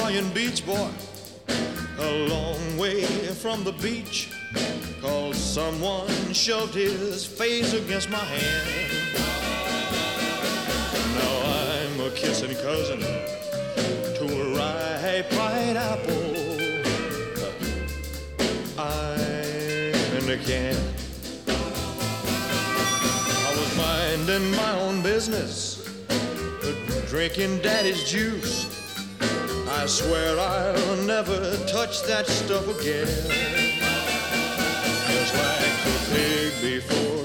Hawaiian beach boy, a long way from the beach, 'cause someone shoved his face against my hand. Now I'm a kissing cousin to a ripe pineapple. I'm in a can. I was minding my own business, drinking daddy's juice. I swear I'll never touch that stuff again. Just like the pig before